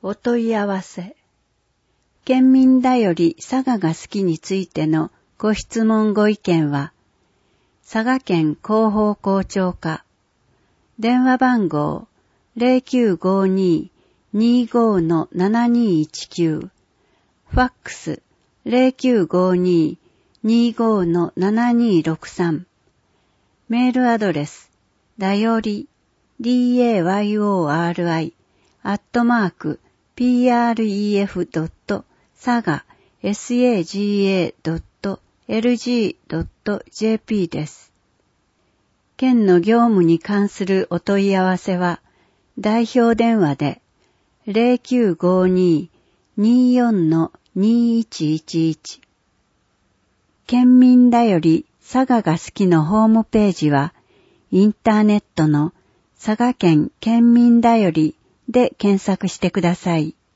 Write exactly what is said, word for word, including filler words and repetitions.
お問い合わせ。県民だより佐賀が好きについてのご質問ご意見は、佐賀県広報校長課、電話番号 ゼロきゅうごに にーご のななにいちきゅう、ファックス ゼロきゅうごに にーご のななにろくさん、メールアドレス、だより、dayori、アットマーク、pref.saga、saga.lg.jp です。県の業務に関するお問い合わせは、代表電話で ゼロきゅうごに にーよん のにーいちいちいち。県民だより佐賀が好きのホームページは、インターネットの佐賀県県民だよりで検索してください。